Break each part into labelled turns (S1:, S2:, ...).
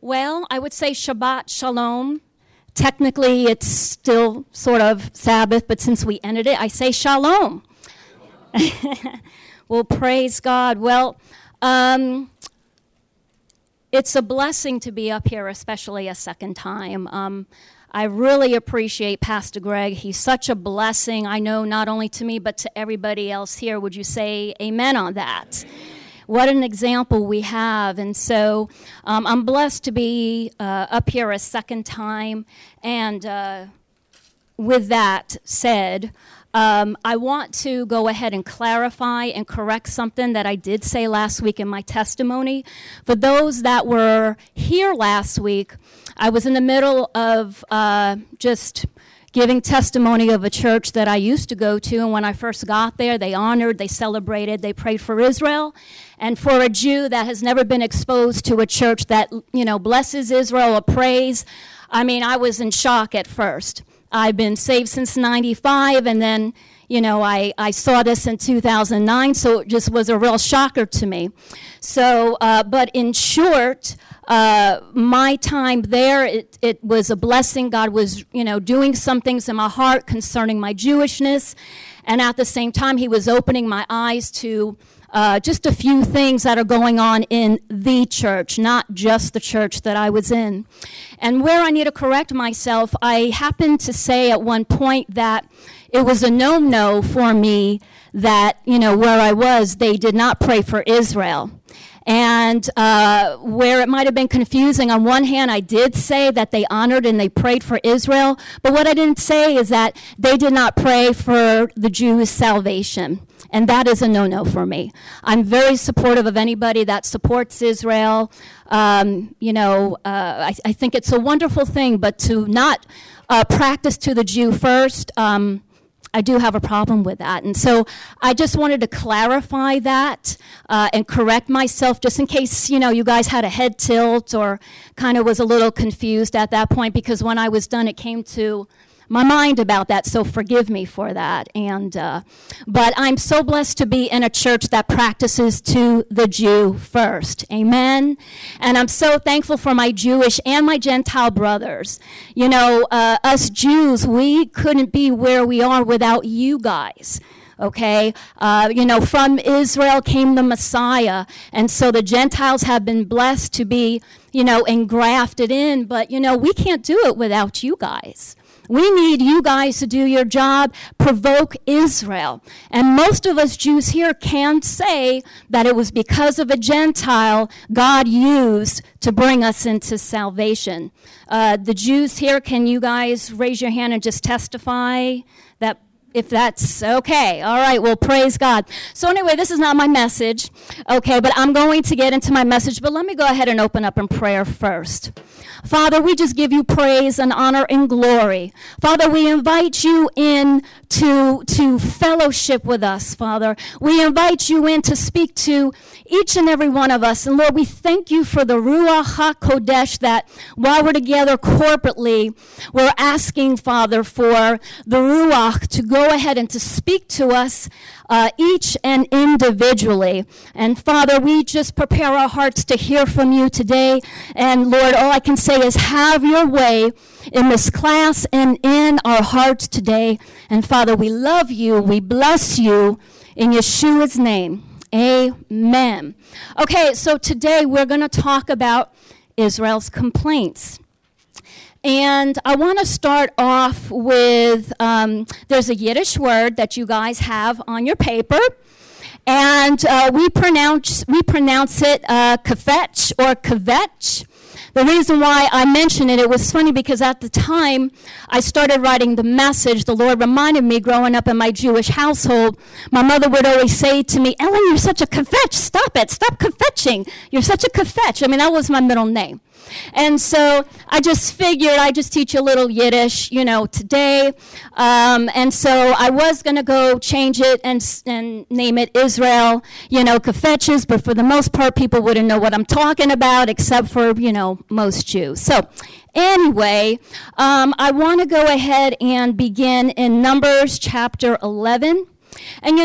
S1: Well, I would say Shabbat Shalom. Technically, it's still sort of Sabbath, but since we ended it, I say Shalom. Well, praise God. Well, it's a blessing to be up here, especially a second time. I really appreciate Pastor Greg. He's such a blessing, I know, not only to me, but to everybody else here. Would you say amen on that? What an example we have. And so I'm blessed to be up here a second time. And with that said, I want to go ahead and clarify and correct something that I did say last week in my testimony. For those that were here last week, I was in the middle of just giving testimony of a church that I used to go to, and when I first got there, they honored, they celebrated, they prayed for Israel. And for a Jew that has never been exposed to a church that, blesses Israel or prays, I mean, I was in shock at first. I've been saved since 95, and then, I saw this in 2009, so it just was a real shocker to me. So, but in short, my time there, it was a blessing. God was, doing some things in my heart concerning my Jewishness, and at the same time, he was opening my eyes to just a few things that are going on in the church, not just the church that I was in. And where I need to correct myself, I happened to say at one point that it was a no-no for me that, where I was, they did not pray for Israel. And where it might have been confusing, on one hand, I did say that they honored and they prayed for Israel, but what I didn't say is that they did not pray for the Jews' salvation. And that is a no-no for me. I'm very supportive of anybody that supports Israel. I think it's a wonderful thing, but to not practice to the Jew first, I do have a problem with that. And so I just wanted to clarify that and correct myself just in case, you guys had a head tilt or kind of was a little confused at that point, because when I was done, it came to my mind about that, so forgive me for that. And but I'm so blessed to be in a church that practices to the Jew first. Amen. And I'm so thankful for my Jewish and my Gentile brothers. Us Jews, we couldn't be where we are without you guys. Okay, from Israel came the Messiah, and so the Gentiles have been blessed to be, engrafted in, but, we can't do it without you guys. We need you guys to do your job, provoke Israel. And most of us Jews here can say that it was because of a Gentile God used to bring us into salvation. The Jews here, can you guys raise your hand and just testify that? If that's okay. All right, well, praise God. So anyway, this is not my message, okay, but I'm going to get into my message, but let me go ahead and open up in prayer first. Father, we just give you praise and honor and glory. Father, we invite you in to fellowship with us, Father. We invite you in to speak to each and every one of us. And Lord, we thank you for the Ruach HaKodesh that while we're together corporately, we're asking, Father, for the Ruach to go ahead and to speak to us each and individually. And Father, we just prepare our hearts to hear from you today. And Lord, all I can say is have your way in this class and in our hearts today. And Father, we love you. We bless you in Yeshua's name. Amen. Okay, so today we're going to talk about Israel's complaints. And I want to start off with, there's a Yiddish word that you guys have on your paper. And we pronounce it kvetch or kvetch. The reason why I mention it was funny because at the time I started writing the message, the Lord reminded me growing up in my Jewish household, my mother would always say to me, Ellen, you're such a kvetch, stop it, stop kvetching. You're such a kvetch. I mean, that was my middle name. And so I just figured I'd just teach a little Yiddish, today. And so I was going to go change it and name it Israel, kvetches, but for the most part, people wouldn't know what I'm talking about except for, most Jews. So anyway, I want to go ahead and begin in Numbers chapter 11. And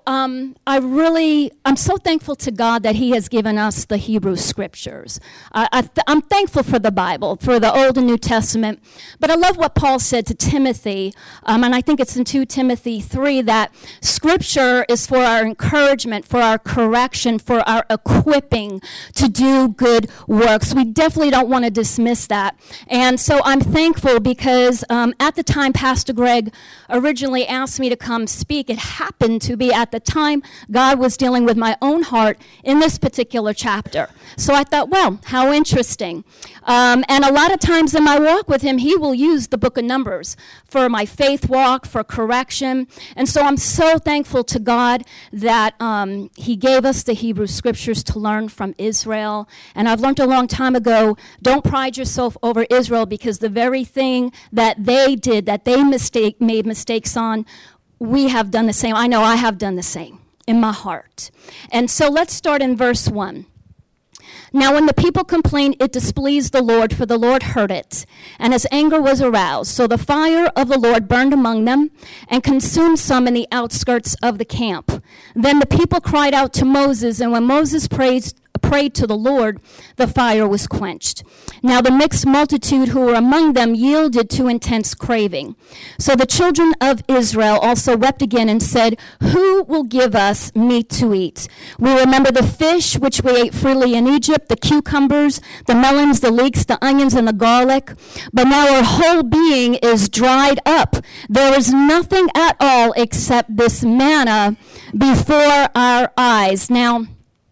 S1: I'm so thankful to God that he has given us the Hebrew scriptures. I'm thankful for the Bible, for the Old and New Testament. But I love what Paul said to Timothy, and I think it's in 2 Timothy 3, that scripture is for our encouragement, for our correction, for our equipping to do good works. We definitely don't want to dismiss that. And so I'm thankful because at the time Pastor Greg originally asked me to come speak, it happened to be at the time God was dealing with my own heart in this particular chapter. So I thought, well, how interesting. And a lot of times in my walk with him, he will use the book of Numbers for my faith walk, for correction. And so I'm so thankful to God that he gave us the Hebrew scriptures to learn from Israel. And I've learned a long time ago, don't pride yourself over Israel, because the very thing that they did, that they made mistakes on, we have done the same. I know I have done the same in my heart. And so let's start in verse 1. Now when the people complained, it displeased the Lord, for the Lord heard it, and his anger was aroused. So the fire of the Lord burned among them and consumed some in the outskirts of the camp. Then the people cried out to Moses, and when Moses prayed to the Lord, the fire was quenched. Now the mixed multitude who were among them yielded to intense craving. So the children of Israel also wept again and said, who will give us meat to eat? We remember the fish which we ate freely in Egypt, the cucumbers, the melons, the leeks, the onions, and the garlic. But now our whole being is dried up. There is nothing at all except this manna before our eyes. Now,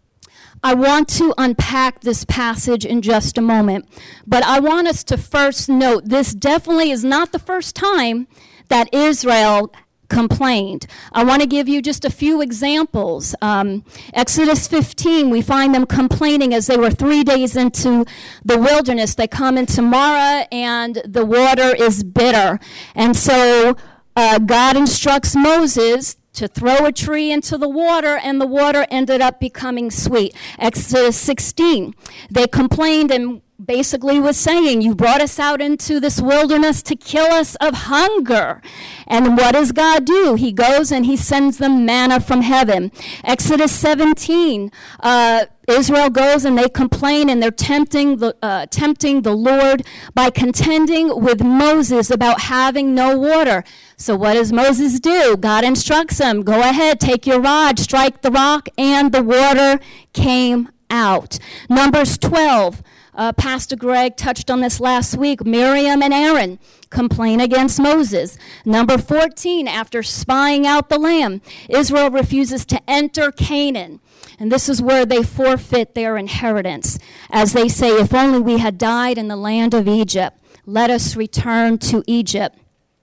S1: I want to unpack this passage in just a moment, but I want us to first note this definitely is not the first time that Israel complained. I want to give you just a few examples. Exodus 15, we find them complaining as they were 3 days into the wilderness. They come into Marah and the water is bitter. And so God instructs Moses to throw a tree into the water, and the water ended up becoming sweet. Exodus 16, they complained and basically was saying, you brought us out into this wilderness to kill us of hunger. And what does God do? He goes and he sends them manna from heaven. Exodus 17, Israel goes and they complain, and they're tempting the Lord by contending with Moses about having no water. So what does Moses do? God instructs him, go ahead, take your rod, strike the rock, and the water came out. Numbers 12, Pastor Greg touched on this last week. Miriam and Aaron complain against Moses. Number 14, after spying out the land, Israel refuses to enter Canaan. And this is where they forfeit their inheritance, as they say, if only we had died in the land of Egypt, let us return to Egypt.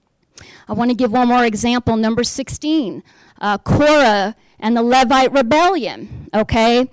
S1: I want to give one more example, number 16, Korah and the Levite rebellion, okay?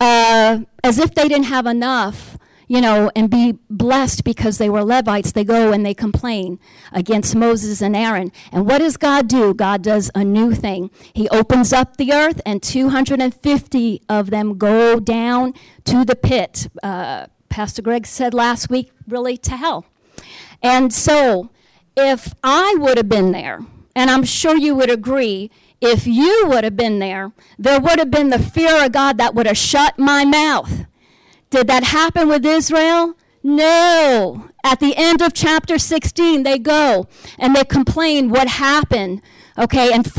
S1: As if they didn't have enough, and be blessed because they were Levites, they go and they complain against Moses and Aaron. And what does God do? God does a new thing. He opens up the earth, and 250 of them go down to the pit. Pastor Greg said last week, really to hell. And so, if I would have been there, and I'm sure you would agree, if you would have been there would have been the fear of God that would have shut my mouth. Did that happen with Israel? No. At the end of chapter 16, they go and they complain what happened. Okay, and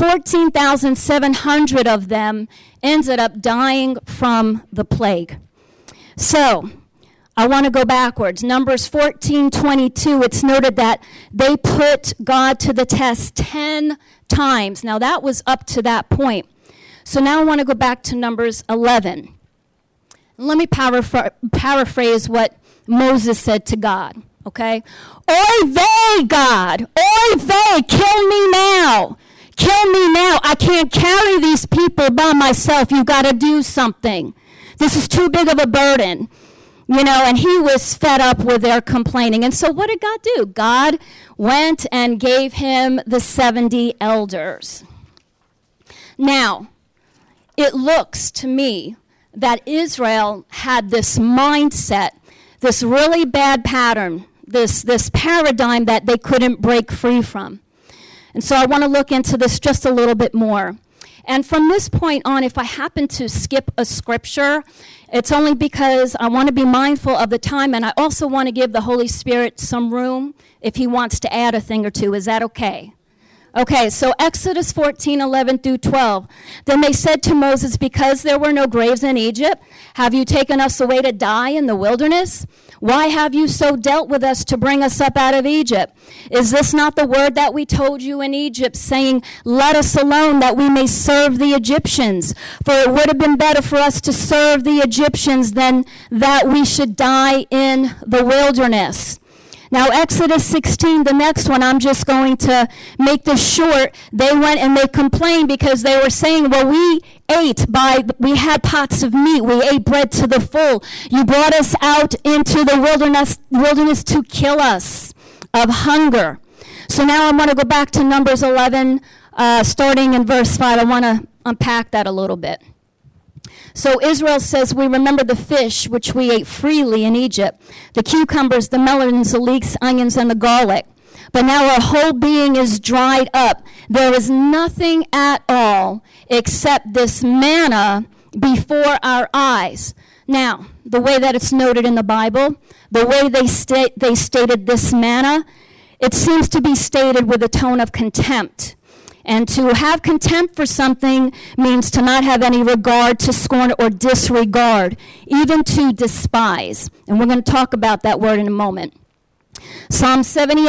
S1: 14,700 of them ended up dying from the plague. So, I want to go backwards. Numbers 14:22, it's noted that they put God to the test 10 times. Now, that was up to that point. So now I want to go back to Numbers 11. Let me paraphrase what Moses said to God, okay? Oy vey, God! Oy vey! Kill me now! Kill me now! I can't carry these people by myself. You've got to do something. This is too big of a burden. And he was fed up with their complaining. And so what did God do? God went and gave him the 70 elders. Now, it looks to me that Israel had this mindset, this really bad pattern, this paradigm that they couldn't break free from. And so I want to look into this just a little bit more. And from this point on, if I happen to skip a scripture, it's only because I want to be mindful of the time, and I also want to give the Holy Spirit some room if he wants to add a thing or two. Is that okay? Okay, so Exodus 14:11-12. Then they said to Moses, because there were no graves in Egypt, have you taken us away to die in the wilderness? Why have you so dealt with us to bring us up out of Egypt? Is this not the word that we told you in Egypt, saying, let us alone that we may serve the Egyptians? For it would have been better for us to serve the Egyptians than that we should die in the wilderness. Now, Exodus 16, the next one, I'm just going to make this short. They went and they complained because they were saying, well, we had pots of meat. We ate bread to the full. You brought us out into the wilderness to kill us of hunger. So now I want to go back to Numbers 11, starting in verse 5. I want to unpack that a little bit. So Israel says, we remember the fish which we ate freely in Egypt, the cucumbers, the melons, the leeks, onions, and the garlic. But now our whole being is dried up. There is nothing at all except this manna before our eyes. Now, the way that it's noted in the Bible, the way they stated this manna, it seems to be stated with a tone of contempt. And to have contempt for something means to not have any regard, to scorn or disregard, even to despise. And we're going to talk about that word in a moment. Psalm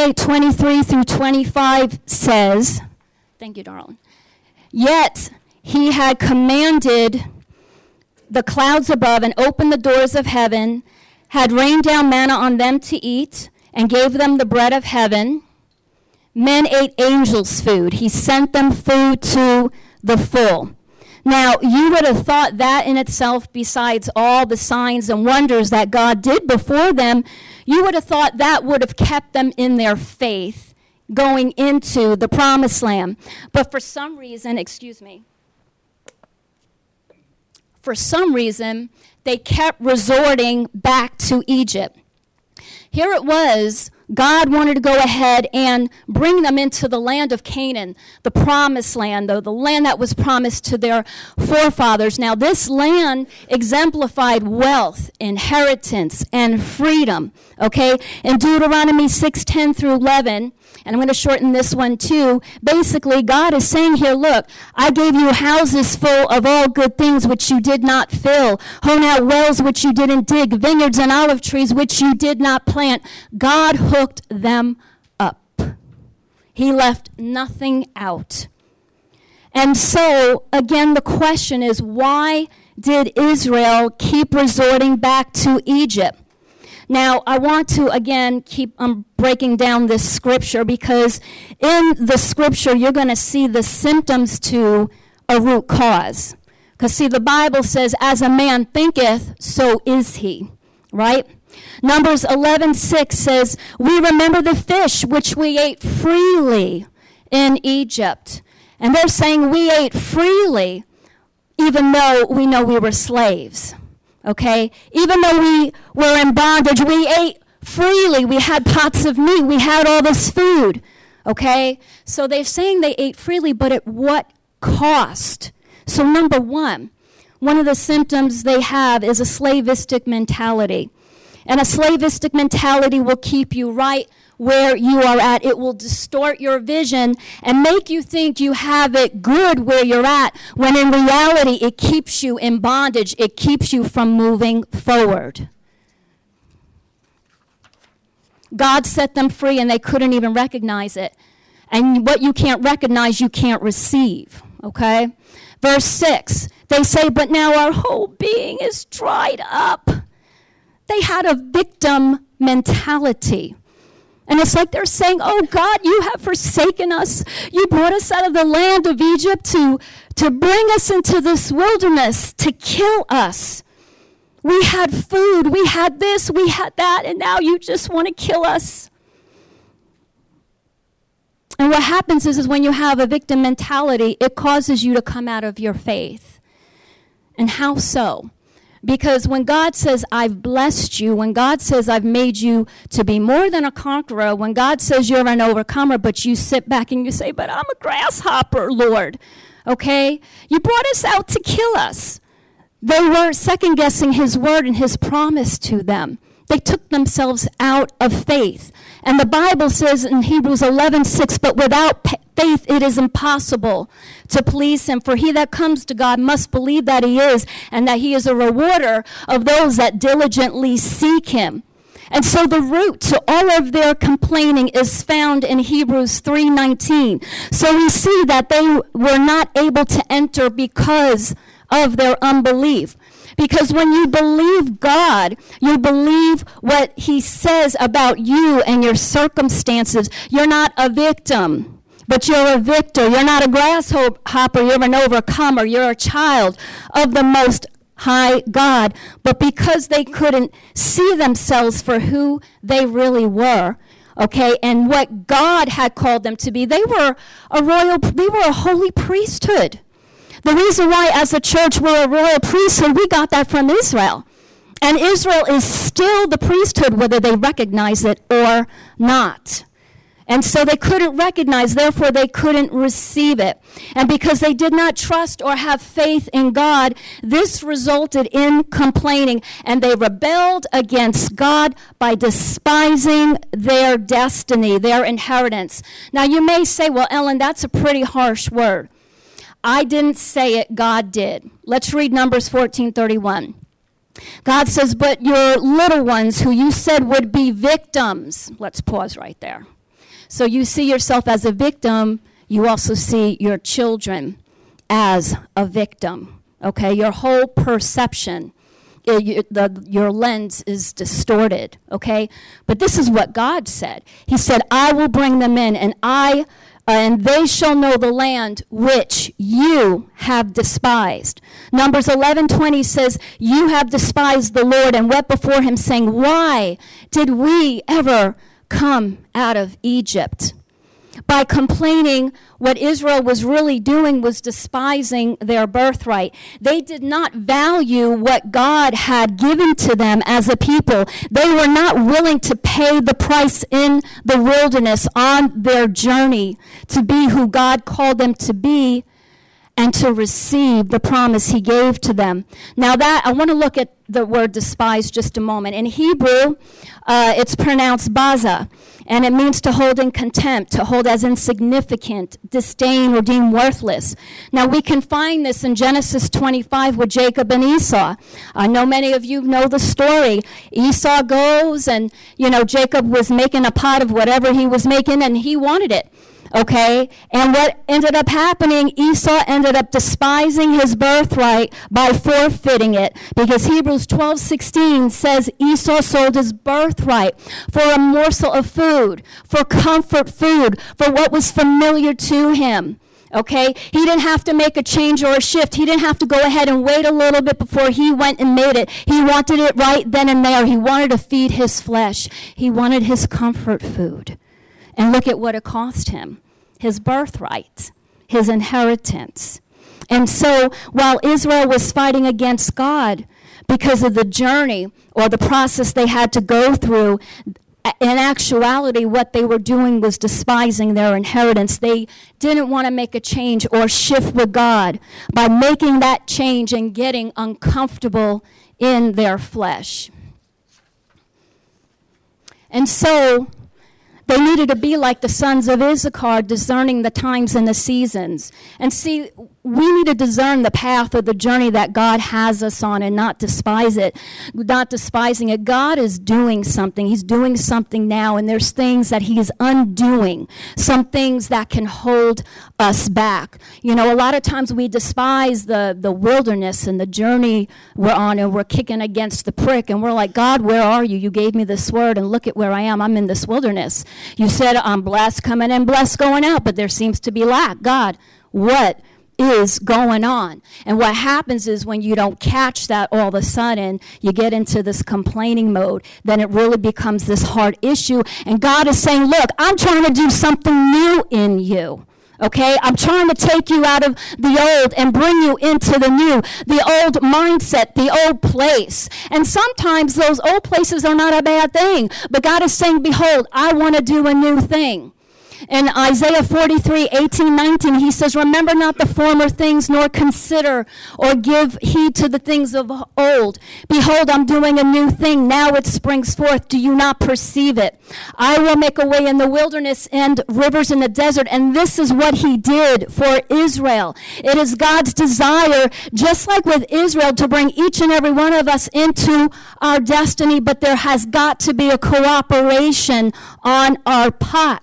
S1: 78:23-25 says, thank you, darling. Yet he had commanded the clouds above and opened the doors of heaven, had rained down manna on them to eat, and gave them the bread of heaven. Men ate angels' food. He sent them food to the full. Now, you would have thought that in itself, besides all the signs and wonders that God did before them, you would have thought that would have kept them in their faith going into the promised land. But for some reason, they kept resorting back to Egypt. Here it was, God wanted to go ahead and bring them into the land of Canaan, the promised land, the land that was promised to their forefathers. Now, this land exemplified wealth, inheritance, and freedom, okay? In Deuteronomy 6:10-11, and I'm going to shorten this one too, basically God is saying here, look, I gave you houses full of all good things which you did not fill, honed out wells which you didn't dig, vineyards and olive trees which you did not plant. God hooked them up. He left nothing out. And so, again, the question is, why did Israel keep resorting back to Egypt? Now, I want to, again, keep breaking down this scripture, because in the scripture, you're going to see the symptoms to a root cause. Because, see, the Bible says, as a man thinketh, so is he, right? Numbers 11:6 says, we remember the fish which we ate freely in Egypt. And they're saying we ate freely, even though we know we were slaves. Okay? Even though we were in bondage, we ate freely. We had pots of meat. We had all this food. Okay? So they're saying they ate freely, but at what cost? So number one of the symptoms they have is a slavistic mentality. And a slavistic mentality will keep you right where you are at. It will distort your vision and make you think you have it good where you're at, when in reality it keeps you in bondage. It keeps you from moving forward. God set them free and they couldn't even recognize it. And what you can't recognize, you can't receive. Okay? Verse 6, they say, but now our whole being is dried up. They had a victim mentality. And it's like they're saying, oh God, you have forsaken us. You brought us out of the land of Egypt to bring us into this wilderness, to kill us. We had food, we had this, we had that, and now you just want to kill us. And what happens is when you have a victim mentality, it causes you to come out of your faith. And how so? Because when God says, I've blessed you, when God says, I've made you to be more than a conqueror, when God says you're an overcomer, but you sit back and you say, but I'm a grasshopper, Lord. Okay? You brought us out to kill us. They were second-guessing his word and his promise to them. They took themselves out of faith. And the Bible says in Hebrews 11:6, but without faith it is impossible to please him. For he that comes to God must believe that he is, and that he is a rewarder of those that diligently seek him. And so the root to all of their complaining is found in Hebrews 3:19. So we see that they were not able to enter because of their unbelief. Because when you believe God, you believe what he says about you and your circumstances. You're not a victim, but you're a victor. You're not a grasshopper, you're an overcomer. You're a child of the Most High God. But because they couldn't see themselves for who they really were, okay, and what God had called them to be, they were a holy priesthood. The reason why as a church we're a royal priesthood, we got that from Israel. And Israel is still the priesthood whether they recognize it or not. And so they couldn't recognize, therefore they couldn't receive it. And because they did not trust or have faith in God, this resulted in complaining. And they rebelled against God by despising their destiny, their inheritance. Now you may say, well, Ellen, that's a pretty harsh word. I didn't say it, God did. Let's read Numbers 14:31. God says, but your little ones who you said would be victims. Let's pause right there. So you see yourself as a victim, you also see your children as a victim. Okay, your whole perception, your lens is distorted, okay? But this is what God said. He said, I will bring them in, and they shall know the land which you have despised. Numbers 11:20 says, you have despised the Lord and wept before him, saying, why did we ever come out of Egypt? By complaining, what Israel was really doing was despising their birthright. They did not value what God had given to them as a people. They were not willing to pay the price in the wilderness on their journey to be who God called them to be and to receive the promise he gave to them. Now that, I want to look at the word despise just a moment. In Hebrew, it's pronounced baza, and it means to hold in contempt, to hold as insignificant, disdain, or deem worthless. Now we can find this in Genesis 25 with Jacob and Esau. I know many of you know the story. Esau goes and, Jacob was making a pot of whatever he was making, and he wanted it. Okay, and what ended up happening, Esau ended up despising his birthright by forfeiting it, because Hebrews 12:16 says Esau sold his birthright for a morsel of food, for comfort food, for what was familiar to him. Okay, he didn't have to make a change or a shift. He didn't have to go ahead and wait a little bit before he went and made it. He wanted it right then and there. He wanted to feed his flesh. He wanted his comfort food. And look at what it cost him. His birthright, his inheritance. And so while Israel was fighting against God because of the journey or the process they had to go through, in actuality, what they were doing was despising their inheritance. They didn't want to make a change or shift with God by making that change and getting uncomfortable in their flesh. And so they needed to be like the sons of Issachar, discerning the times and the seasons. And see, we need to discern the path or the journey that God has us on and not despise it, not despising it. God is doing something. He's doing something now, and there's things that he is undoing, some things that can hold us back. A lot of times we despise the wilderness and the journey we're on, and we're kicking against the prick, and we're like, God, where are you? You gave me this word, and look at where I am. I'm in this wilderness. You said I'm blessed coming in, blessed going out, but there seems to be lack. God, what is going on? And what happens is when you don't catch that all of a sudden, you get into this complaining mode, then it really becomes this hard issue. And God is saying, look, I'm trying to do something new in you. Okay, I'm trying to take you out of the old and bring you into the new, the old mindset, the old place. And sometimes those old places are not a bad thing, but God is saying, behold, I want to do a new thing. In Isaiah 43:18-19, he says, remember not the former things, nor consider or give heed to the things of old. Behold, I'm doing a new thing. Now it springs forth. Do you not perceive it? I will make a way in the wilderness and rivers in the desert. And this is what he did for Israel. It is God's desire, just like with Israel, to bring each and every one of us into our destiny. But there has got to be a cooperation on our part.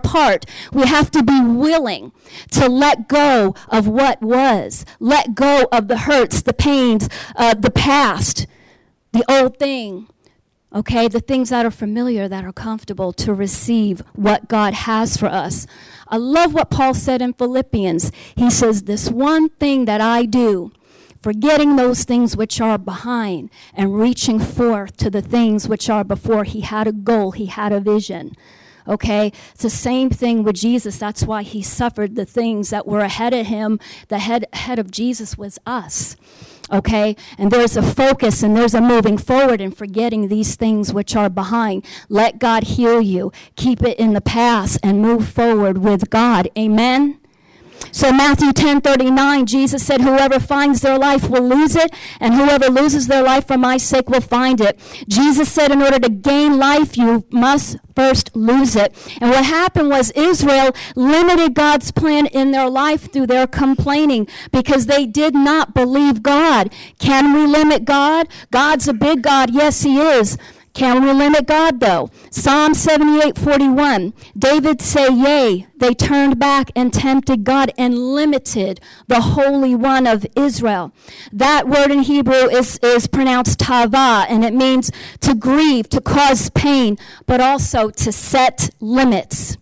S1: We have to be willing to let go of what was, let go of the hurts, the pains, the past, the old thing, okay, the things that are familiar, that are comfortable, to receive what God has for us. I love what Paul said in Philippians. He says, this one thing that I do, forgetting those things which are behind and reaching forth to the things which are before. He had a goal. He had a vision. Okay, it's the same thing with Jesus. That's why he suffered the things that were ahead of him. The head of Jesus was us. Okay, and there's a focus and there's a moving forward and forgetting these things which are behind. Let God heal you. Keep it in the past and move forward with God. Amen. So Matthew 10:39, Jesus said, whoever finds their life will lose it, and whoever loses their life for my sake will find it. Jesus said, in order to gain life, you must first lose it. And what happened was Israel limited God's plan in their life through their complaining because they did not believe God. Can we limit God? God's a big God. Yes, he is. Can we limit God, though? Psalm 78:41. David say, yea, they turned back and tempted God and limited the Holy One of Israel. That word in Hebrew is pronounced tava, and it means to grieve, to cause pain, but also to set limits.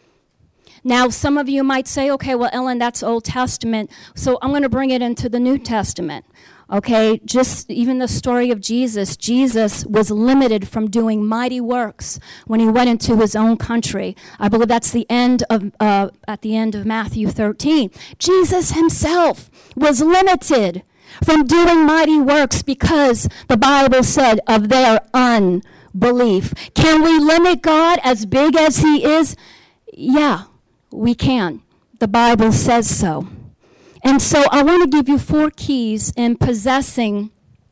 S1: Now, some of you might say, okay, well, Ellen, that's Old Testament, so I'm going to bring it into the New Testament. Okay, just even the story of Jesus. Jesus was limited from doing mighty works when he went into his own country. I believe that's the end of at the end of Matthew 13. Jesus himself was limited from doing mighty works because the Bible said of their unbelief. Can we limit God as big as he is? Yeah, we can. The Bible says so. And so I want to give you 4 keys in possessing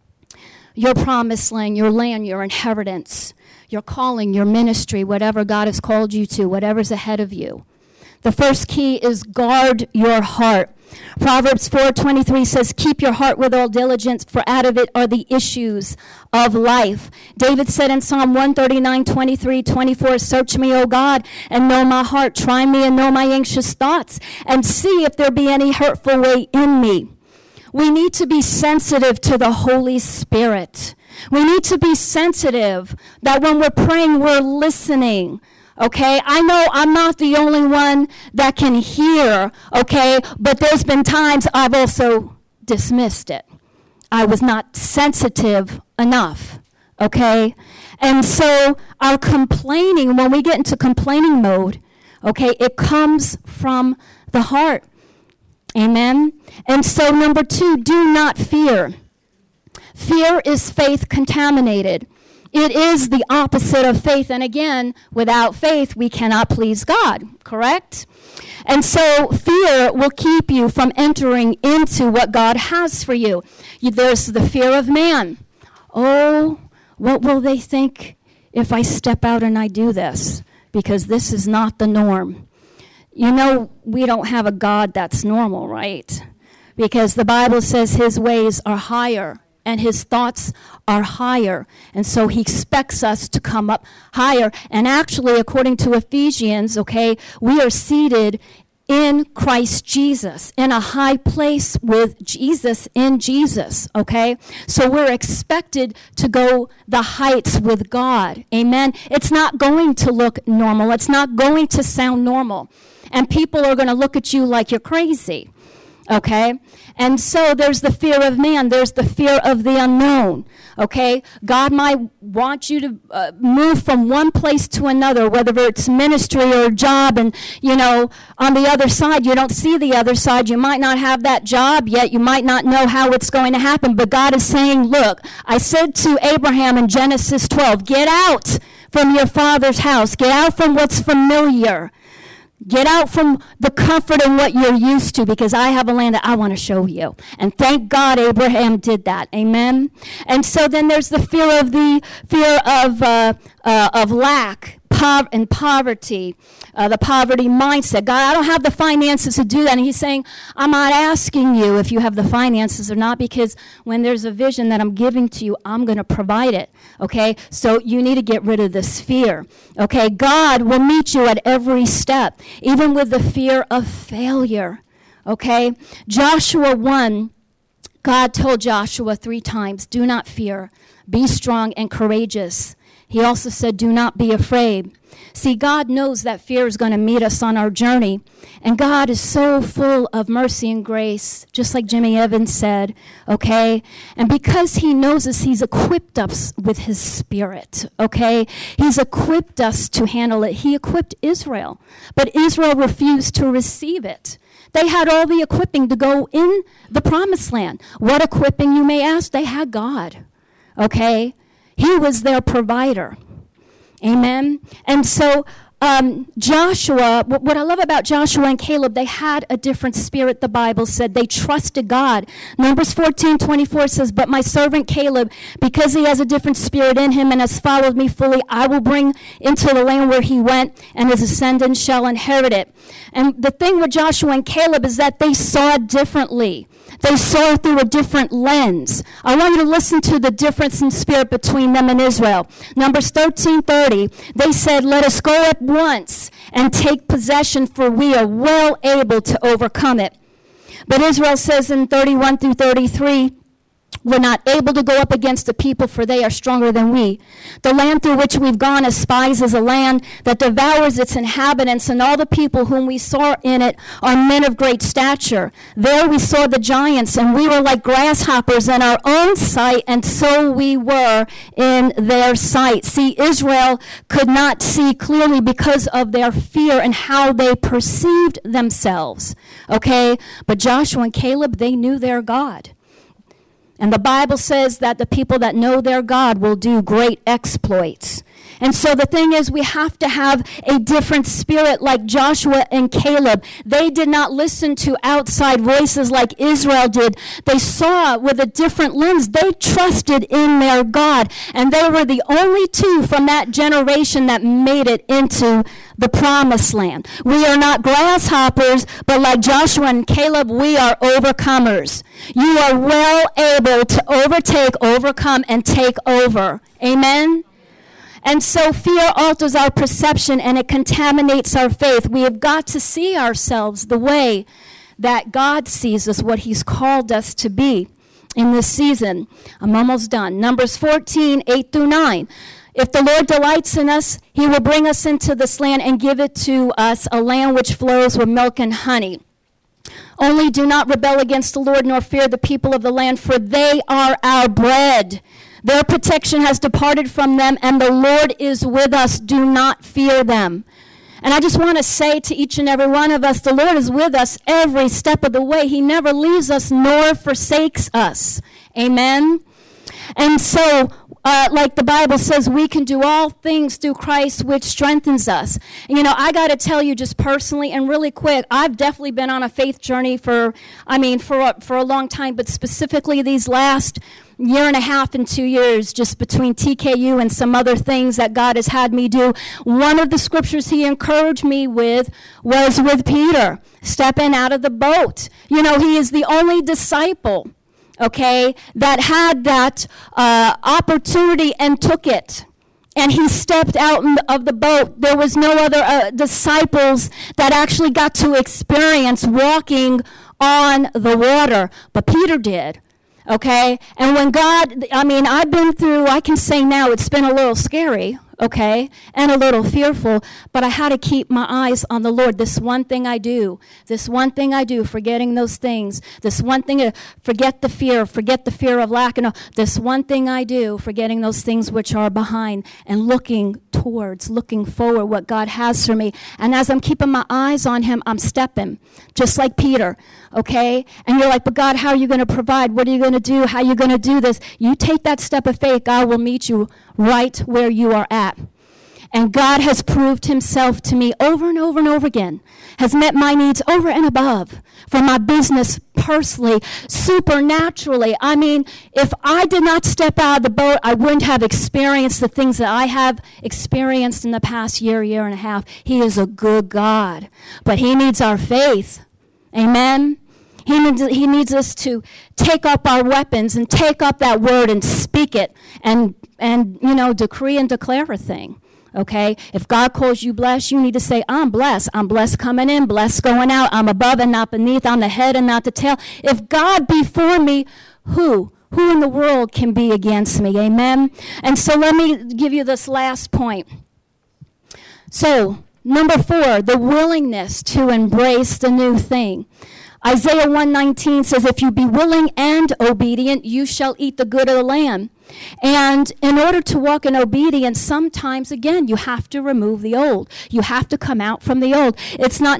S1: your promised land, your inheritance, your calling, your ministry, whatever God has called you to, whatever's ahead of you. The first key is guard your heart. Proverbs 4:23 says, keep your heart with all diligence, for out of it are the issues of life. David said in Psalm 139:23-24, search me, O God, and know my heart. Try me and know my anxious thoughts, and see if there be any hurtful way in me. We need to be sensitive to the Holy Spirit. We need to be sensitive that when we're praying, we're listening. Okay, I know I'm not the only one that can hear, okay, but there's been times I've also dismissed it. I was not sensitive enough, okay? And so our complaining, when we get into complaining mode, okay, it comes from the heart. Amen? And so number 2, do not fear. Fear is faith contaminated. It is the opposite of faith. And again, without faith, we cannot please God, correct? And so fear will keep you from entering into what God has for you. There's the fear of man. Oh, what will they think if I step out and I do this? Because this is not the norm. You know, we don't have a God that's normal, right? Because the Bible says his ways are higher and his thoughts are higher. And so he expects us to come up higher. And actually, according to Ephesians, okay, we are seated in Christ Jesus, in a high place with Jesus, in Jesus, okay? So we're expected to go the heights with God, amen? It's not going to look normal. It's not going to sound normal. And people are going to look at you like you're crazy. Okay? And so there's the fear of man. There's the fear of the unknown. Okay? God might want you to move from one place to another, whether it's ministry or a job, and, you know, on the other side, you don't see the other side. You might not have that job yet. You might not know how it's going to happen. But God is saying, look, I said to Abraham in Genesis 12, get out from your father's house. Get out from what's familiar. Get out from the comfort and what you're used to, because I have a land that I want to show you. And thank God Abraham did that. Amen. And so then there's the fear of lack and poverty, the poverty mindset. God, I don't have the finances to do that. And he's saying, I'm not asking you if you have the finances or not, because when there's a vision that I'm giving to you, I'm going to provide it. Okay? So you need to get rid of this fear. Okay? God will meet you at every step, even with the fear of failure. Okay? Joshua 1, God told Joshua 3 times, do not fear, be strong and courageous. He also said, do not be afraid. See, God knows that fear is going to meet us on our journey. And God is so full of mercy and grace, just like Jimmy Evans said, okay? And because he knows us, he's equipped us with his spirit, okay? He's equipped us to handle it. He equipped Israel, but Israel refused to receive it. They had all the equipping to go in the promised land. What equipping, you may ask? They had God, okay? He was their provider. Amen. And so Joshua, what I love about Joshua and Caleb, they had a different spirit, the Bible said. They trusted God. Numbers 14:24 says, but my servant Caleb, because he has a different spirit in him and has followed me fully, I will bring into the land where he went, and his descendants shall inherit it. And the thing with Joshua and Caleb is that they saw differently. They saw through a different lens. I want you to listen to the difference in spirit between them and Israel. Numbers 13:30, they said, let us go at once and take possession, for we are well able to overcome it. But Israel says in 31 through 33, we're not able to go up against the people, for they are stronger than we. The land through which we've gone as spies is a land that devours its inhabitants, and all the people whom we saw in it are men of great stature. There we saw the giants, and we were like grasshoppers in our own sight, and so we were in their sight. See, Israel could not see clearly because of their fear and how they perceived themselves. Okay? But Joshua and Caleb, they knew their God. And the Bible says that the people that know their God will do great exploits. And so the thing is, we have to have a different spirit like Joshua and Caleb. They did not listen to outside voices like Israel did. They saw with a different lens. They trusted in their God. And they were the only two from that generation that made it into the promised land. We are not grasshoppers, but like Joshua and Caleb, we are overcomers. You are well able to overtake, overcome, and take over. Amen? And so fear alters our perception and it contaminates our faith. We have got to see ourselves the way that God sees us, what he's called us to be in this season. I'm almost done. Numbers 14:8-9. If the Lord delights in us, he will bring us into this land and give it to us, a land which flows with milk and honey. Only do not rebel against the Lord, nor fear the people of the land, for they are our bread. Their protection has departed from them, and the Lord is with us. Do not fear them. And I just want to say to each and every one of us, the Lord is with us every step of the way. He never leaves us nor forsakes us. Amen? And so, like the Bible says, we can do all things through Christ, which strengthens us. And, you know, I got to tell you just personally and really quick, I've definitely been on a faith journey for a long time, but specifically these last year and a half and 2 years, just between TKU and some other things that God has had me do. One of the scriptures he encouraged me with was with Peter, stepping out of the boat. You know, he is the only disciple, okay, that had that opportunity and took it. And he stepped out of the boat. There was no other disciples that actually got to experience walking on the water, but Peter did. Okay? And when God, I've been through, I can say now it's been a little scary, okay, and a little fearful, but I had to keep my eyes on the Lord. This one thing I do, forgetting those things. This one thing, forget the fear of lack. And this one thing I do, forgetting those things which are behind and looking forward what God has for me. And as I'm keeping my eyes on him, I'm stepping, just like Peter, okay? And you're like, but God, how are you going to provide? What are you going to do? How are you going to do this? You take that step of faith, God will meet you right where you are at. And God has proved himself to me over and over and over again, has met my needs over and above for my business personally, supernaturally. I mean, if I did not step out of the boat, I wouldn't have experienced the things that I have experienced in the past year and a half. He is a good God, but he needs our faith. Amen. He needs us to take up our weapons and take up that word and speak it and decree and declare a thing. Okay? If God calls you blessed, you need to say, I'm blessed. I'm blessed coming in, blessed going out. I'm above and not beneath. I'm the head and not the tail. If God be for me, who in the world can be against me? Amen? And so let me give you this last point. So, number 4, the willingness to embrace the new thing. Isaiah 1:19 says, if you be willing and obedient, you shall eat the good of the land. And in order to walk in obedience, sometimes, again, you have to remove the old. You have to come out from the old. It's not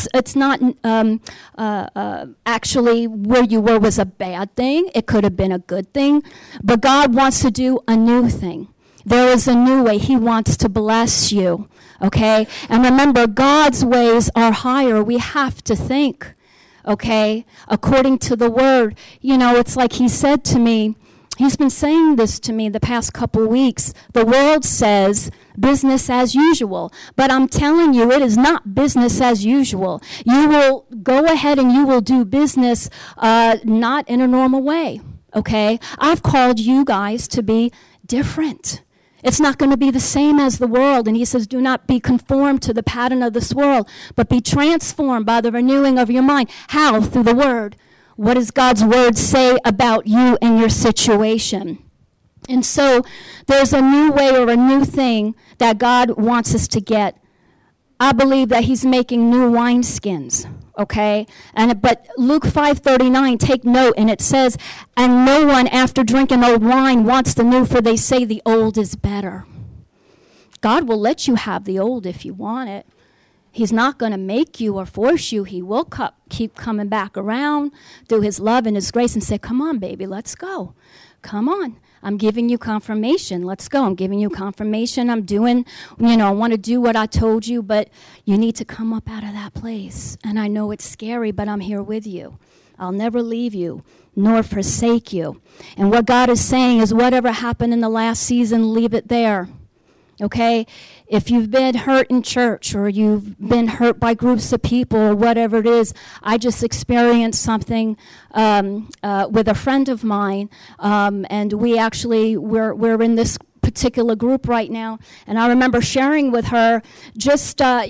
S1: actually where you were was a bad thing. It could have been a good thing. But God wants to do a new thing. There is a new way. He wants to bless you, okay? And remember, God's ways are higher. We have to think, okay, according to the word. You know, it's like he said to me, he's been saying this to me the past couple weeks. The world says business as usual, but I'm telling you, it is not business as usual. You will go ahead and you will do business not in a normal way, okay? I've called you guys to be different. It's not going to be the same as the world. And he says, do not be conformed to the pattern of this world, but be transformed by the renewing of your mind. How? Through the word. What does God's word say about you and your situation? And so there's a new way or a new thing that God wants us to get. I believe that he's making new wineskins, okay? But Luke 5:39, take note, and it says, and no one after drinking old wine wants the new, for they say the old is better. God will let you have the old if you want it. He's not going to make you or force you. He will keep coming back around through his love and his grace and say, come on, baby, let's go. Come on. I'm giving you confirmation. Let's go. I'm giving you confirmation. I'm doing, I want to do what I told you, but you need to come up out of that place. And I know it's scary, but I'm here with you. I'll never leave you nor forsake you. And what God is saying is whatever happened in the last season, leave it there. Okay? If you've been hurt in church or you've been hurt by groups of people or whatever it is, I just experienced something with a friend of mine, and we're in this particular group right now, and I remember sharing with her just, I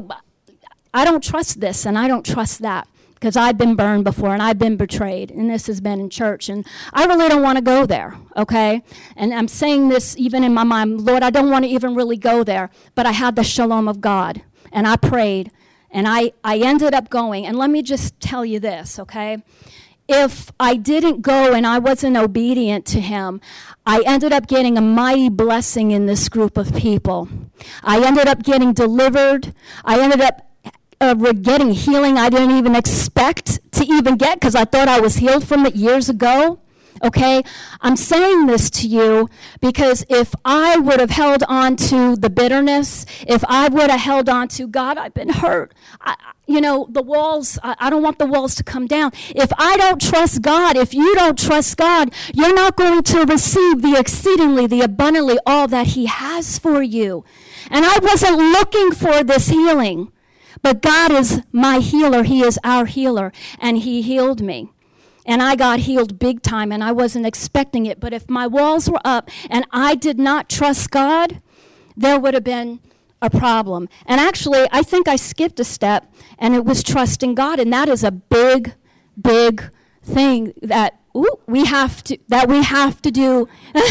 S1: don't trust this and I don't trust that. Because I've been burned before and I've been betrayed, and this has been in church, and I really don't want to go there, okay? And I'm saying this even in my mind, Lord, I don't want to even really go there, but I had the shalom of God, and I prayed, and I ended up going. And let me just tell you this, okay? If I didn't go and I wasn't obedient to him, I ended up getting a mighty blessing in this group of people. I ended up getting delivered. I ended up getting healing I didn't even expect to even get, because I thought I was healed from it years ago. Okay? I'm saying this to you because if I would have held on to the bitterness, if I would have held on to, God, I've been hurt. The walls, I don't want the walls to come down. If I don't trust God, if you don't trust God, you're not going to receive the exceedingly, the abundantly, all that he has for you. And I wasn't looking for this healing. But God is my healer. He is our healer, and he healed me. And I got healed big time, and I wasn't expecting it. But if my walls were up and I did not trust God, there would have been a problem. And actually, I think I skipped a step, and it was trusting God, and that is a big, big thing that we have to do.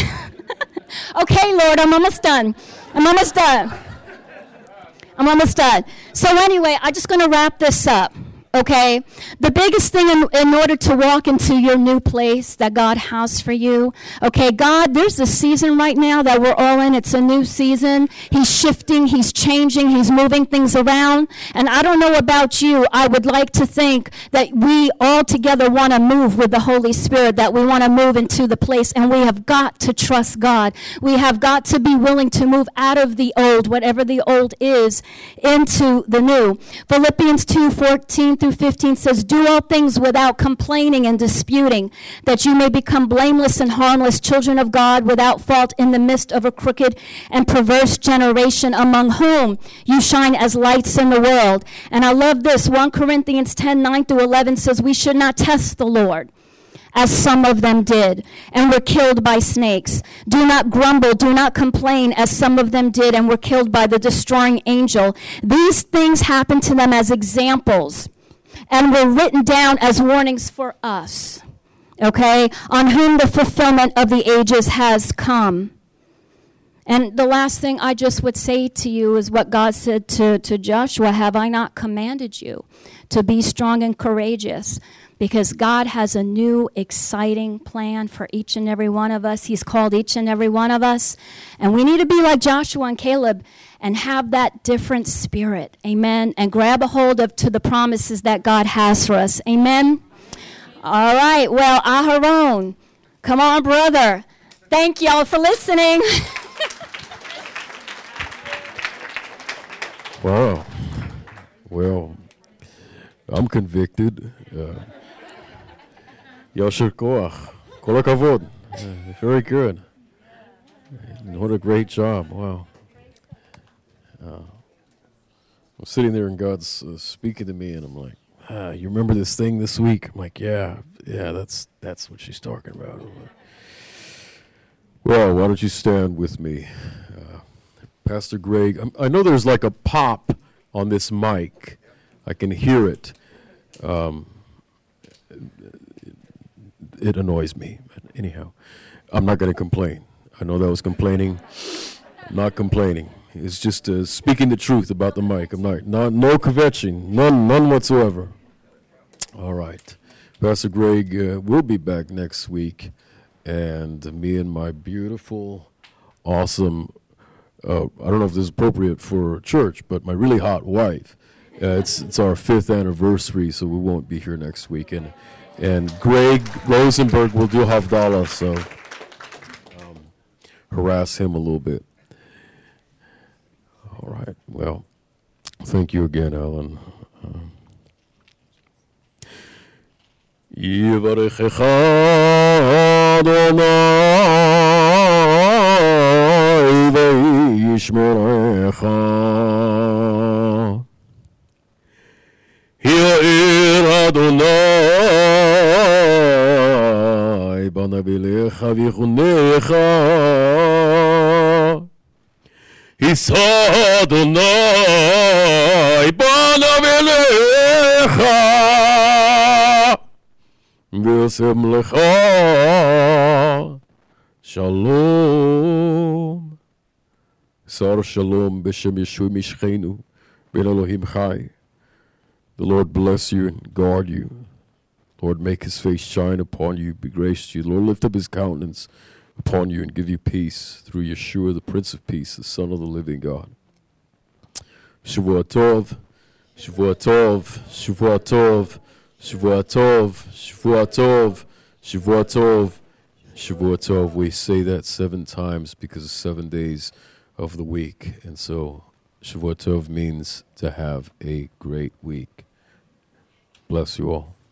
S1: Okay, Lord, I'm almost done. I'm almost done. So anyway, I'm just going to wrap this up, Okay, the biggest thing in order to walk into your new place that God has for you, okay, God, there's a season right now that we're all in. It's a new season. He's shifting, he's changing, he's moving things around. And I don't know about you, I would like to think that we all together want to move with the Holy Spirit, that we want to move into the place, and we have got to trust God. We have got to be willing to move out of the old, whatever the old is, into the new. Philippians 2:14 through 15 says, do all things without complaining and disputing, that you may become blameless and harmless children of God without fault in the midst of a crooked and perverse generation, among whom you shine as lights in the world. And I love this. 1 Corinthians 10:9 through 11 says, we should not test the Lord, as some of them did, and were killed by snakes. Do not grumble, do not complain, as some of them did, and were killed by the destroying angel. These things happened to them as examples, and were written down as warnings for us, okay, on whom the fulfillment of the ages has come. And the last thing I just would say to you is what God said to Joshua, have I not commanded you to be strong and courageous? Because God has a new, exciting plan for each and every one of us. He's called each and every one of us. And we need to be like Joshua and Caleb and have that different spirit. Amen. And grab a hold to the promises that God has for us. Amen. All right. Well, Aharon, come on, brother. Thank y'all for listening.
S2: Wow. Well, I'm convicted. Yasher Koach. Kol hakavod. Very good. What a great job. Wow. I'm sitting there and God's speaking to me, and I'm like, you remember this thing this week? I'm like, yeah, that's what she's talking about. Well, why don't you stand with me? Pastor Greg, I know there's like a pop on this mic. I can hear it. It annoys me. But anyhow, I'm not going to complain. I know that was complaining. I'm not complaining. It's just speaking the truth about the mic. I'm not no kvetching, none whatsoever. All right. Pastor Greg will be back next week, and me and my beautiful, awesome, I don't know if this is appropriate for church, but my really hot wife, it's our 5th anniversary, so we won't be here next week. And Greg Rosenberg will do Havdalah, so harass him a little bit. All right. Well, thank you again, Alan. Yivarechecha Adonai ve'yishmerecha Ya'ir Adonai banavilecha v'chunecha Yisa Adonai banavilecha v'yasem lecha Shalom Sar Shalom b'shem Yeshua Mishchenu ben Elohim Chai. The Lord bless you and guard you. Lord, make his face shine upon you, be gracious to you. Lord, lift up his countenance upon you and give you peace through Yeshua, the Prince of Peace, the Son of the living God. Shavua Tov, Shavua Tov, Shavua Tov, Shavua Tov, Shavua Tov, Shavua Tov, Shavua Tov. We say that 7 times because it's 7 days of the week. And so Shavua Tov means to have a great week. Bless you all.